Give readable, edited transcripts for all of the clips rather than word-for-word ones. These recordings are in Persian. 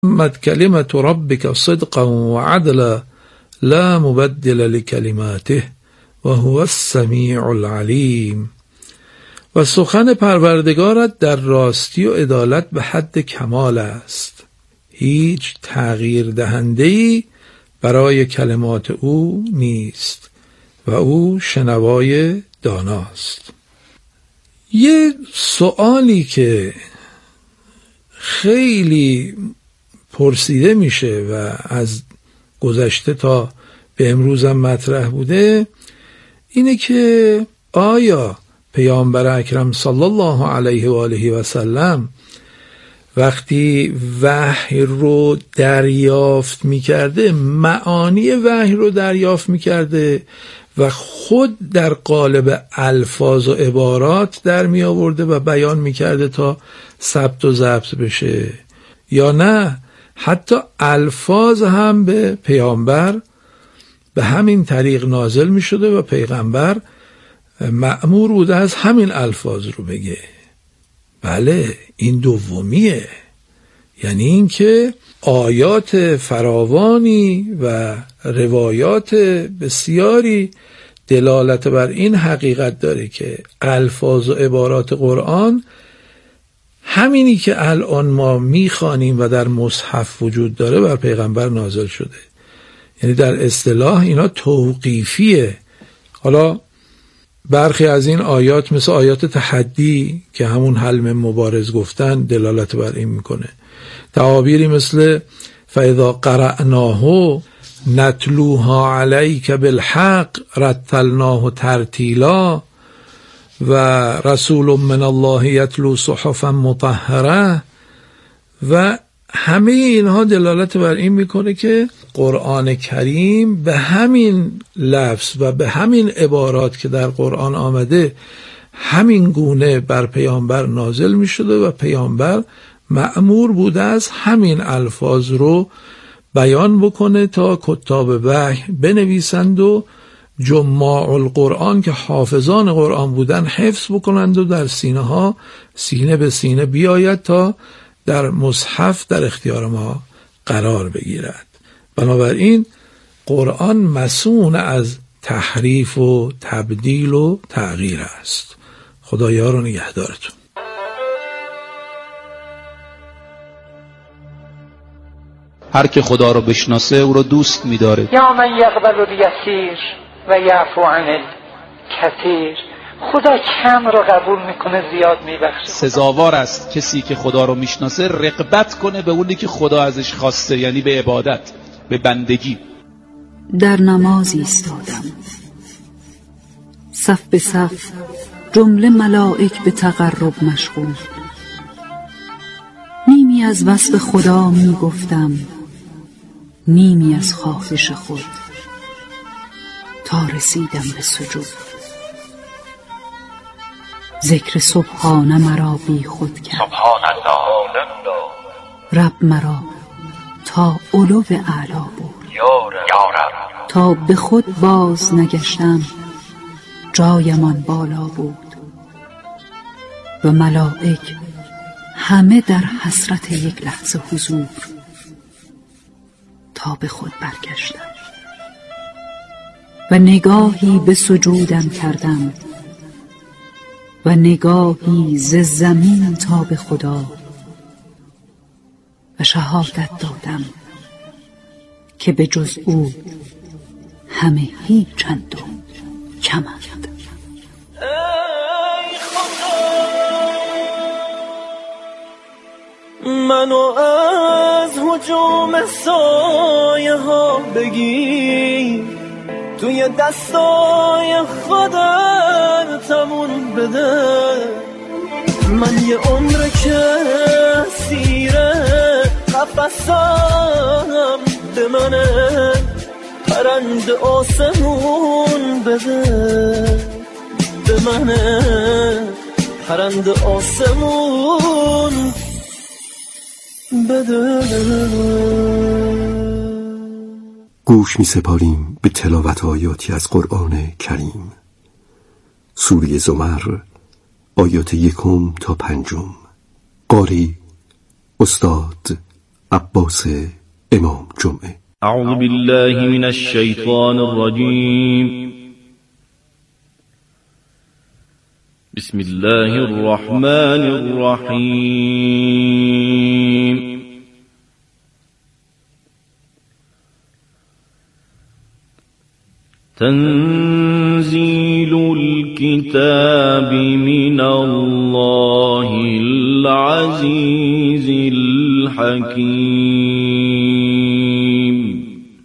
مد کلمت ربک صدقا و عدلا لا مبدل لکلماته و هو السمیع العلیم. و سخن پروردگارت در راستی و عدالت به حد کمال است، هیچ تغییر دهنده‌ای برای کلمات او نیست و او شنوای داناست. یه سوالی که خیلی پرسیده میشه و از گذشته تا به امروز هم مطرح بوده اینه که آیا پیامبر اکرم صلی الله علیه و آله و سلم وقتی وحی رو دریافت میکرده معانی وحی رو دریافت میکرده و خود در قالب الفاظ و عبارات در می آورده و بیان میکرده تا ثبت و ضبط بشه، یا نه حتی الفاظ هم به پیامبر به همین طریق نازل می شده و پیغمبر مأمور بوده از همین الفاظ رو بگه؟ بله، این دومیه، یعنی این که آیات فراوانی و روایات بسیاری دلالت بر این حقیقت داره که الفاظ و عبارات قرآن همینی که الان ما میخوانیم و در مصحف وجود داره بر پیغمبر نازل شده. یعنی در اصطلاح اینا توقیفیه. حالا برخی از این آیات مثل آیات تحدی که همون حلم مبارز گفتن دلالت بر این میکنه. تعابیری مثل فاذا قرأناه نتلوها علیک بالحق رتلناه ترتیلا و رسول من الله یتلو صحفا مطهره، و همه اینها دلالت بر این میکنه که قرآن کریم به همین لفظ و به همین عبارات که در قرآن آمده همین گونه بر پیامبر نازل میشده و پیامبر مأمور بوده از همین الفاظ رو بیان بکنه تا کتاب وحی بنویسند و جماع القرآن که حافظان قرآن بودن حفظ بکنند و در سینه ها سینه به سینه بیاید تا در مصحف در اختیار ما قرار بگیرد. بنابراین قرآن مصون از تحریف و تبدیل و تغییر است. خدایا رو نگهدارتون. هر که خدا رو بشناسه او رو دوست می‌داره. یا من یقبل الیسیر و یعفو عن الکثیر. خدا کم رو قبول میکنه، زیاد میبخشه. سزاوار است کسی که خدا رو میشناسه رغبت کنه به اونی که خدا ازش خواسته، یعنی به عبادت، به بندگی. در نماز ایستادم، صف به صف جمله ملائک به تقرب مشغول. نیمی از وصف خدا میگفتم، نیمی از خواهش خود، تا رسیدم به سجود. ذکر سبحانه مرا بی خود کرد، سبحان الله، رب مرا تا علو اعلا برد. یا رب، تا به خود باز نگشتم جایمان بالا بود و ملائک همه در حسرت یک لحظه حضور. تا به خود برگشتم و نگاهی به سجودم کردم و نگاهی ز زمین تا به خدا و شهادت دادم که به جز او همه هیچند و کمند. منو از هجوم سایه ها بگیر، توی دستای خودتمون بده. من یه عمر که سیره قفصم به منه، پرند آسمون بده. به منه پرند آسمون بده. گوش می سپاریم به تلاوت آیاتی از قرآن کریم. سوره زمر، آیات 1 تا 5. قاری استاد عباس امام جمعه. اعوذ بالله من الشیطان الرجیم. بسم الله الرحمن الرحیم. تنزيل الكتاب من الله العزيز الحكيم.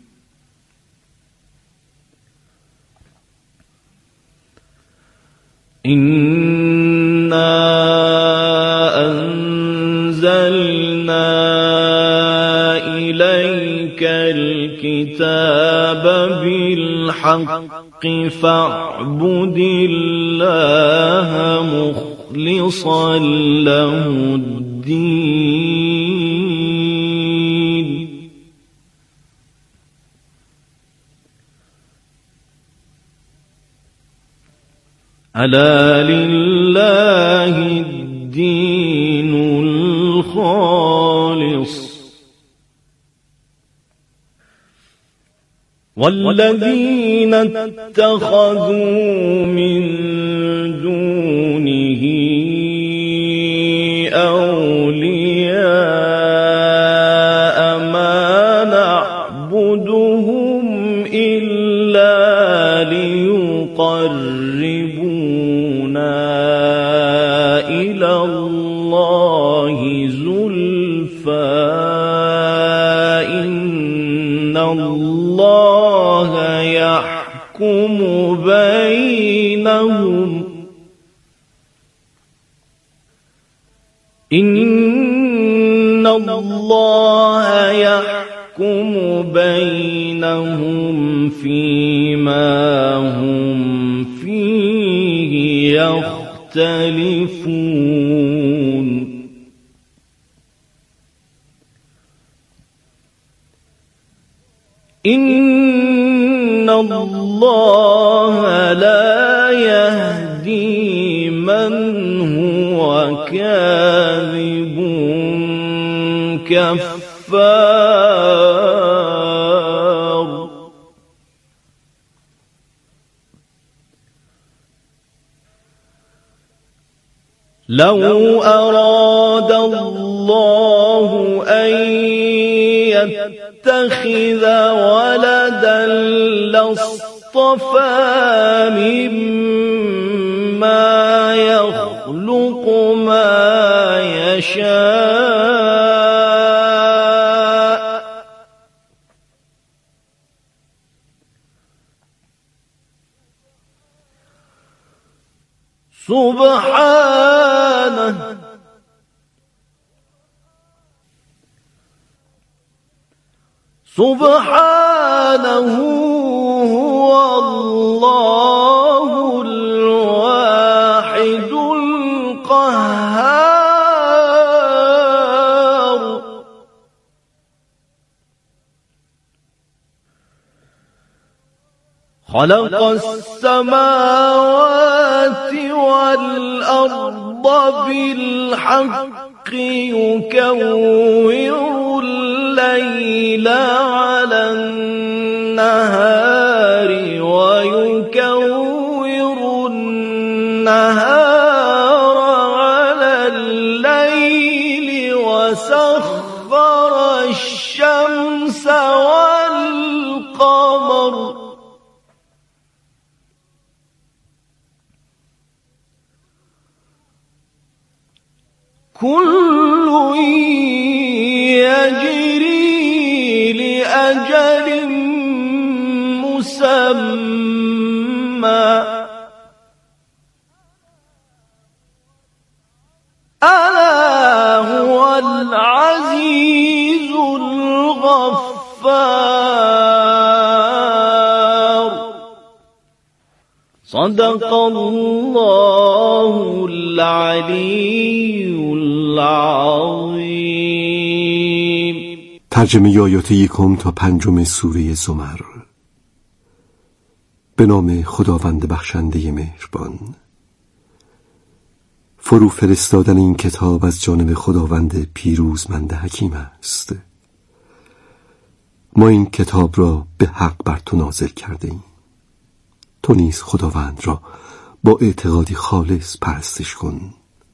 إنا أنزلنا إليك الكتاب بالحق فاعبد الله مخلصا له الدين. ألا لله الدين الخالص والذين اتخذوا من دونه أولياء ما نعبدهم إلا ليقربونا إلى الله زلفى إن الله يحكم بينهم إن الله يحكم بينهم فيما هم فيه يختلفون. إن الله لا يهدي من هو كاذب كفار. لو أراد الله أن يتخذ ولدا لاصطفى مما يخلق ما يشاء سبحانه هو الله الواحد القهار. خلق السماوات والأرض بالحق يكور الليل على النهار ويكور النهار على الليل وسخر الشمس والقمر كل يجري لأجل مسمى ألا هو العزيز الغفار. صدق الله العلي العظیم. ترجمه آیات 1 تا 5 سوره زمر. به نام خداوند بخشنده مهربان. فرو فرستادن این کتاب از جانب خداوند پیروزمند حکیم است. ما این کتاب را به حق بر تو نازل کرده ایم. تو نیز خداوند را با اعتقادی خالص پرستش کن،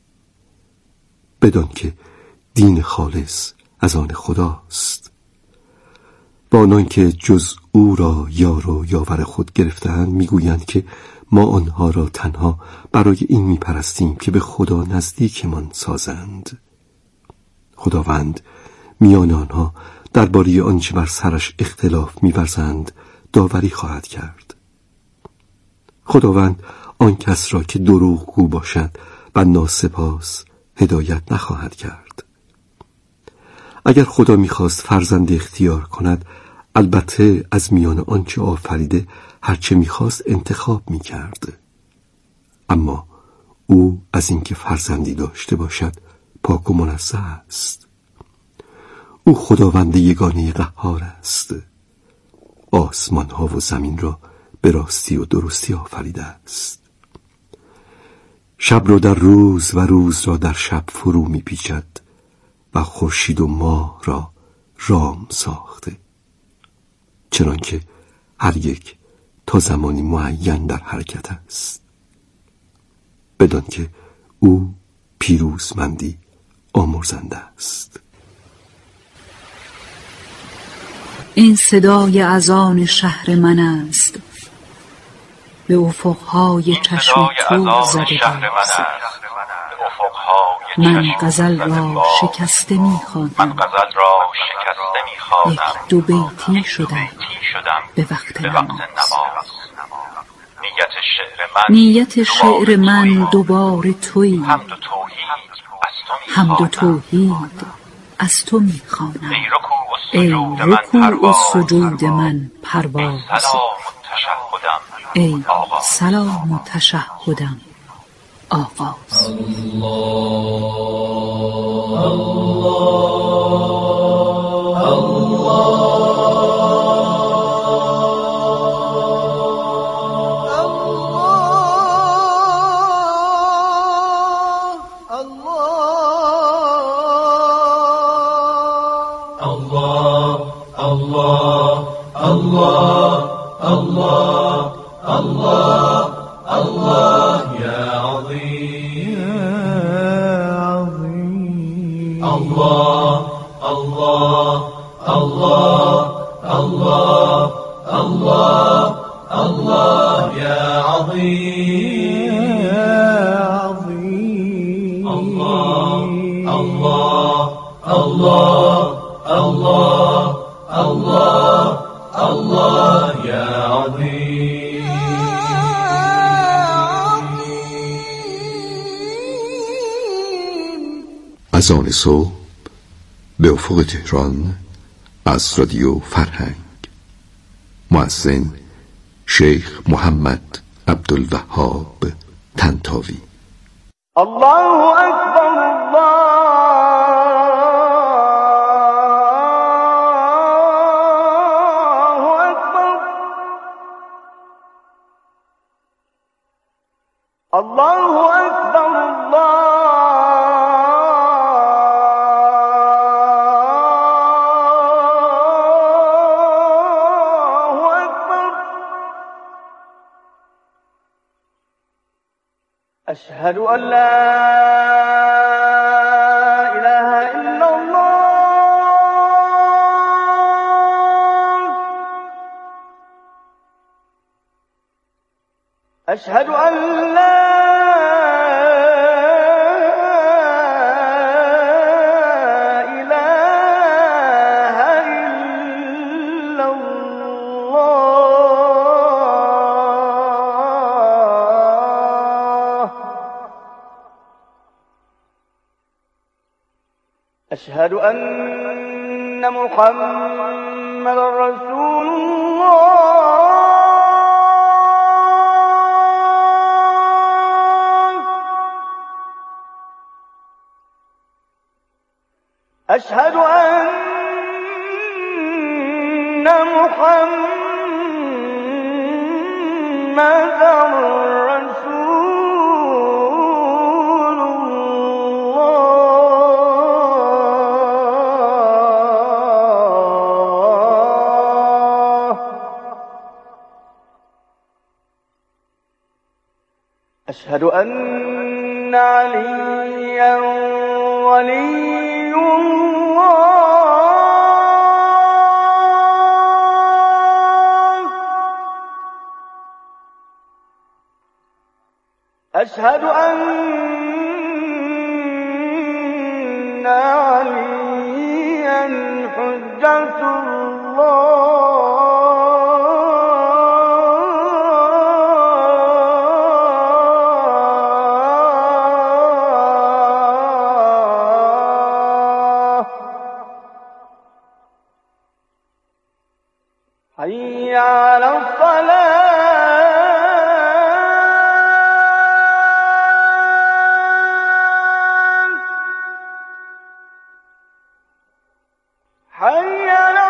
بدان که دین خالص از آن خداست. با آنان که جز او را یار و یاور خود گرفتند میگویند که ما آنها را تنها برای این میپرستیم که به خدا نزدیکمان سازند. خداوند میان آنها درباره آنچه بر سرش اختلاف می‌ورزند داوری خواهد کرد. خداوند آن کس را که دروغگو باشد و ناسپاس هدایت نخواهد کرد. اگر خدا می‌خواست فرزند اختیار کند، البته از میان آنچه آفریده هرچه می‌خواست انتخاب می‌کرد. اما او از اینکه فرزندی داشته باشد پاک و منزه است. او خداوند یگانه قهار است. آسمان ها و زمین را به راستی و درستی آفریده است. شب را در روز و روز را در شب فرو می پیچد و خورشید و ماه را رام ساخته، چنانکه هر یک تا زمانی معین در حرکت است، بدان که او پیروزمندی آمرزنده است. این صدای اذان شهر من است، به افقهای چشم تو زده باز. من غزل را شکسته می‌خوانم، یک دو بیتی شدم به وقت نماز. نیت شعر من دوباره تویی، حمد و توحید از تو می‌خوانم. ای رکوع و سجود من پرواز، ای سلام و تشهدم آغاز. اذان صبح به افق تهران از رادیو فرهنگ. مؤذن شیخ محمد عبدالوهاب طنطاوی. الله اکبر، الله اکبر، الله اکبر، الله أشهد أن لا إله إلا الله، أشهد أن لا إله إلا الله، أشهد أن محمد رسول الله، أشهد أن محمد رسول الله. أشهد أن عليا ولي الله. أشهد أن عليا حجة الله. حي على الصلاة. حي على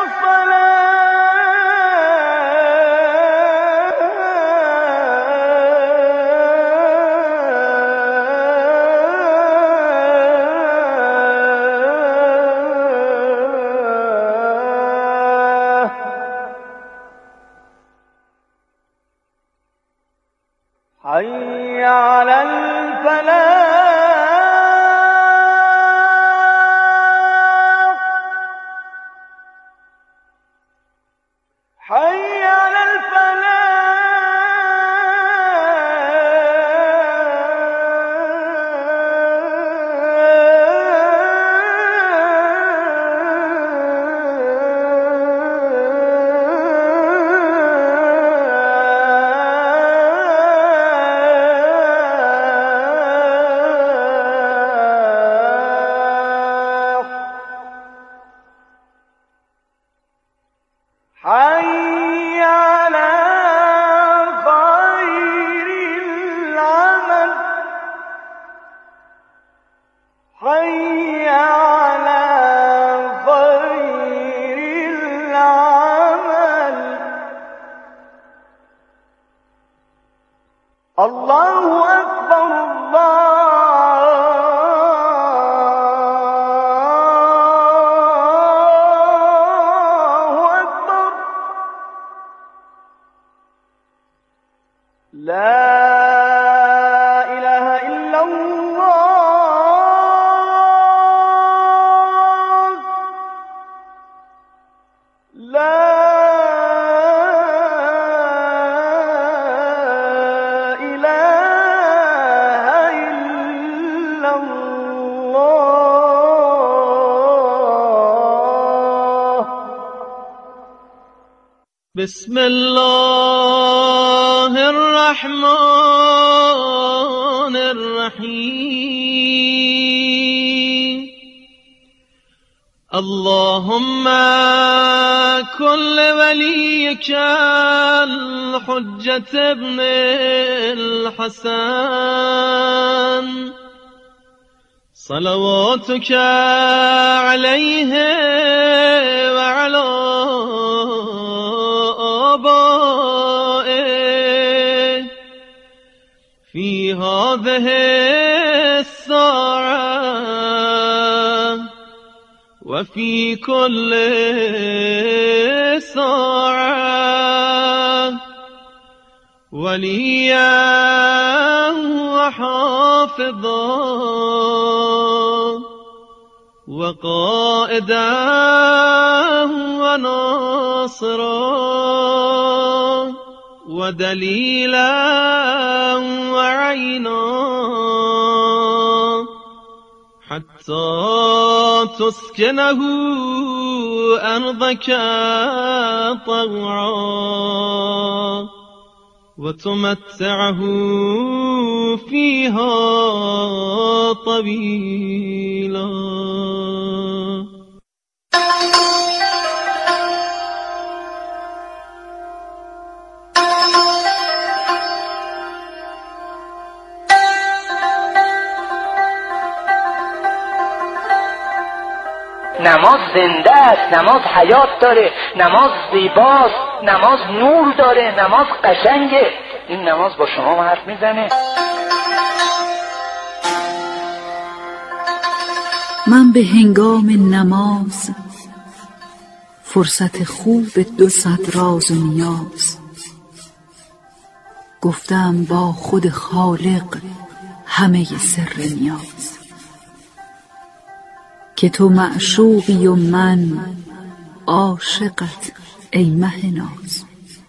حي على الفلاح. حي على حي على خير العمل. حي على خير العمل. الله أكبر لا إله إلا الله. لا إله إلا الله. بسم الله الرحمن الرحيم. اللهم كن لوليك الحجة ابن الحسن صلواتك عليه وعلى آبائه في هذه الساعة وفي كل ساعة وليا وحافظا وقائدا وناصرا ودليلا وعينا حتى تسكنه أرضك طوعا وتمتعه فيها طويلا. نماز زنده است، نماز حیات داره، نماز زیباست، نماز نور داره، نماز قشنگه. این نماز با شما حرف میزنه. من به هنگام نماز فرصت خوب 200 راز و نیاز گفتم با خود خالق همه سر نیاز، که تو معشوقی و من عاشقت ای مه ناز.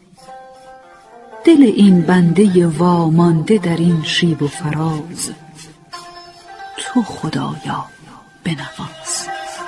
دل این بنده وامانده در این شیب و فراز، تو خدایا بنواز.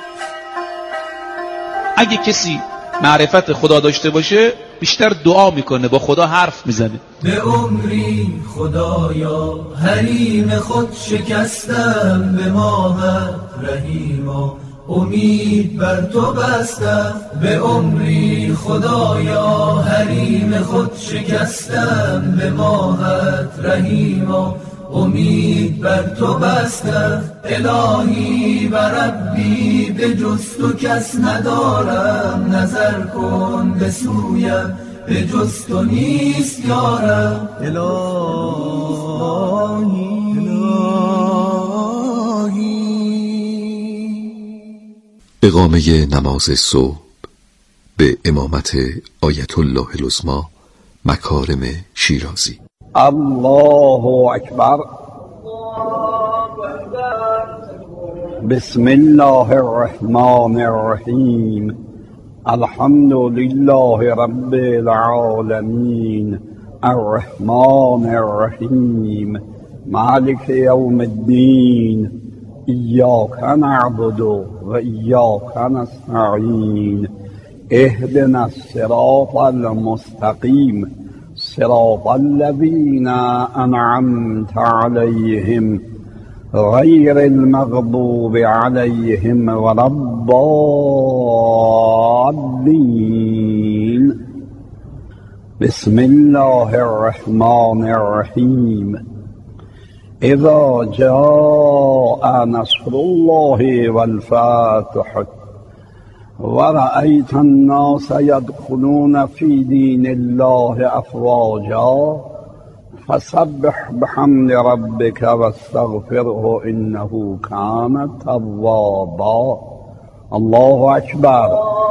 اگه کسی معرفت خدا داشته باشه بیشتر دعا میکنه، با خدا حرف میزنه. به عمری خدایا حریم خود شکستم، به ماهت رحیما امید بر تو بستم. به عمری خدایا حریم خود شکستم، به ماهت رحیما امید بر تو بستم. الهی و ربی به جز تو کس ندارم، نظر کن به سویم به جز تو نیست یارم. اقامه نماز صبح به امامت آیت الله العظمی مکارم شیرازی. الله اکبر. بسم الله الرحمن الرحیم. الحمد لله رب العالمین الرحمن الرحیم مالک یوم الدین. ایاک نعبد و ایاک نستعین. اهدنا الصراط المستقیم صراط الذين أنعمت عليهم غير المغضوب عليهم ولا الضالين. بسم الله الرحمن الرحيم. إذا جاء نصر الله والفتح ورأيت الناس يدخلون في دين الله أفواجا فسبح بحمد ربك واستغفره إنه كان توابا. الله أكبر.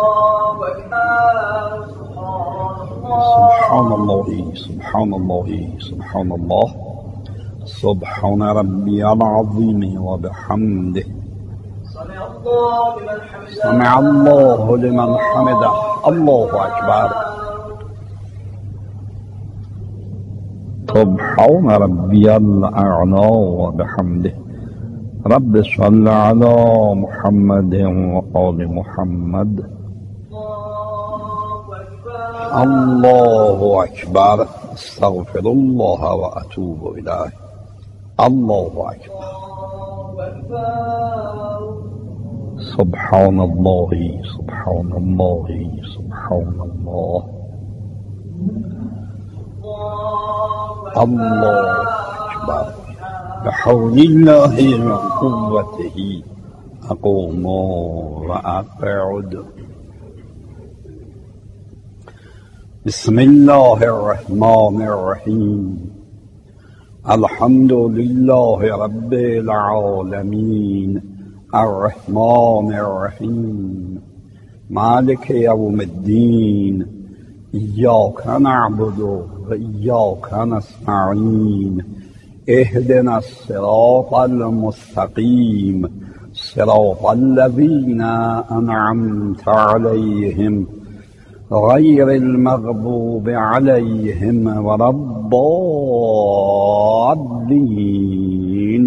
سبحان الله سبحان الله سبحان الله. سبحان ربي العظيم وبحمده. سمع الله لمن حمده. الله أكبر. سبحان ربي الأعلى وبحمده. رب صل على محمد وآل محمد. الله أكبر. استغفر الله وأتوب إليه. الله أكبر. سبحان الله سبحان الله سبحان الله. الله أكبر. بحول الله وقوته أقوم وأقعد. بسم الله الرحمن الرحيم. الحمد لله رب العالمين الرحمن الرحيم مالك يوم الدين. إياك نعبد وإياك نستعين. اهدنا الصراط المستقيم صراط الذين أنعمت عليهم غير المغضوب عليهم ولا الضالين.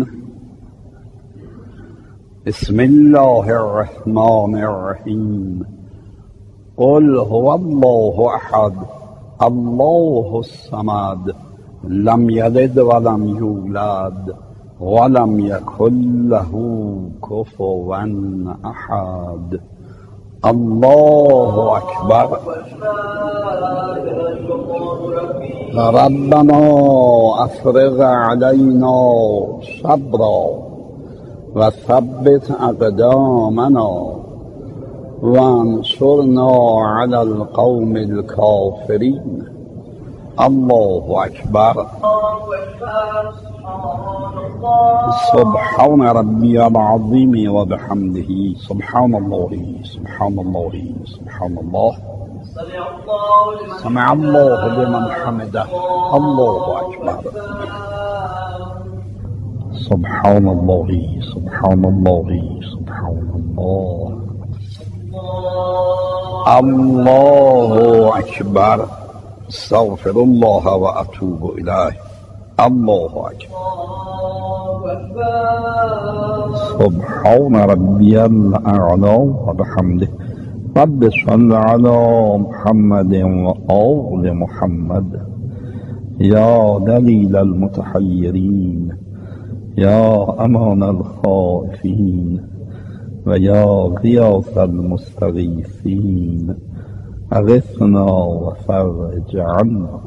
بسم الله الرحمن الرحيم. قل هو الله أحد الله الصمد لم يلد ولم يولد ولم يكن له كفوا أحد. الله أكبر. ربنا أفرغ علينا صبرا وثبت أقدامنا وانصرنا على القوم الكافرين. الله أكبر. سبحان ربي العظيم وبحمده. سبحان الله سبحان الله سبحان الله. سمع الله لمن حمده الله أكبر سبحان الله سبحان الله سبحان الله الله أكبر استغفر الله وأتوب إليه الله أكبر سبحان ربي الأعلى وبحمده رب صل على محمد وآل محمد يا دليل المتحيرين يا أمان الخائفين ويا غياث المستغيثين أغثنا وفرج عنا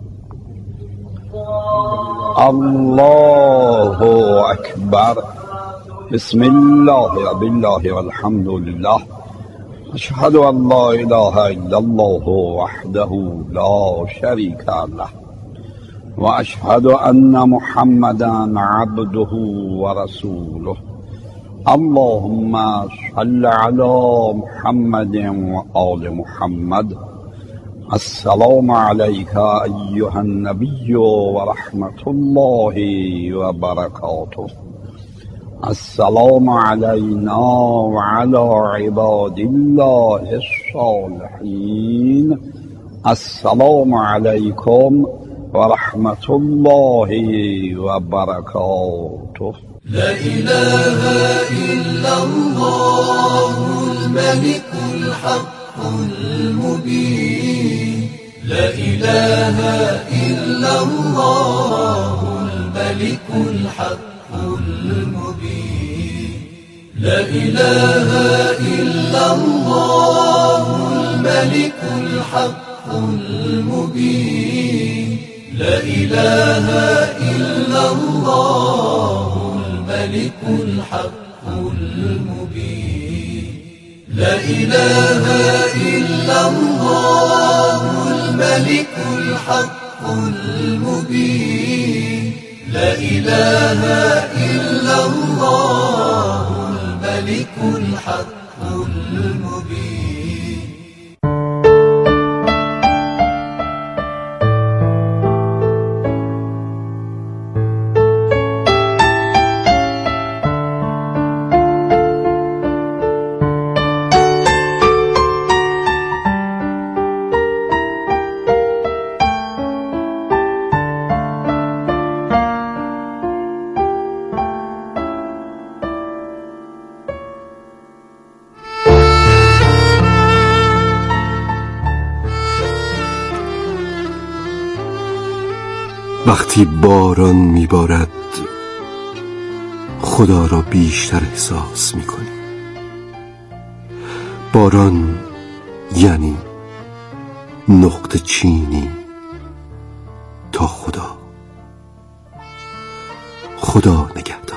الله أكبر بسم الله وبالله والحمد لله أشهد أن لا إله إلا الله وحده لا شريك له وأشهد أن محمدا عبده ورسوله اللهم صل على محمد وآل محمد السلام عليك أيها النبي ورحمة الله وبركاته السلام علينا وعلى عباد الله الصالحين السلام عليكم ورحمة الله وبركاته لا إله إلا الله الملك الحق المبين لا إله إلا الله الملك الحق المبين لا إله إلا الله الملك الحق المبين لا إله إلا الله الملك الحق المبين لا إله إلا الله الملك الحق المبين لا إله إلا الله الملك الحق المبين وقتی باران میبارد خدا را بیشتر احساس میکنی. باران یعنی نقطه چینی تا خدا. خدا نگهدار.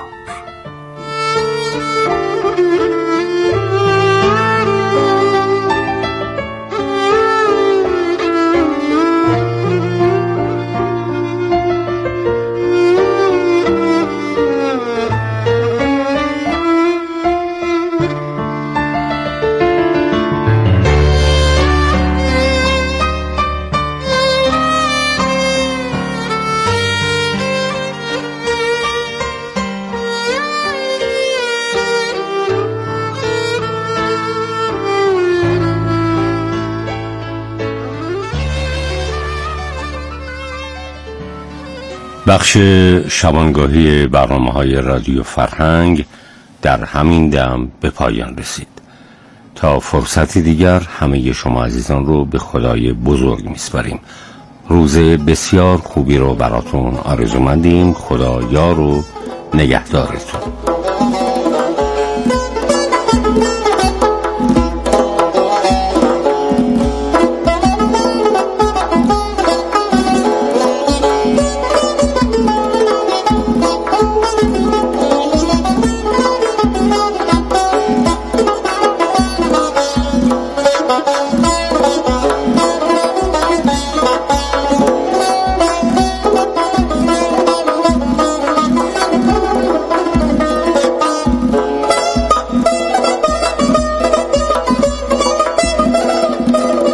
بخش شبانگاهی برنامه‌های رادیو فرهنگ در همین دم به پایان رسید. تا فرصتی دیگر همه شما عزیزان رو به خدای بزرگ میسپاریم. روز بسیار خوبی رو براتون آرزومندیم. خدا یار و نگهدارتون.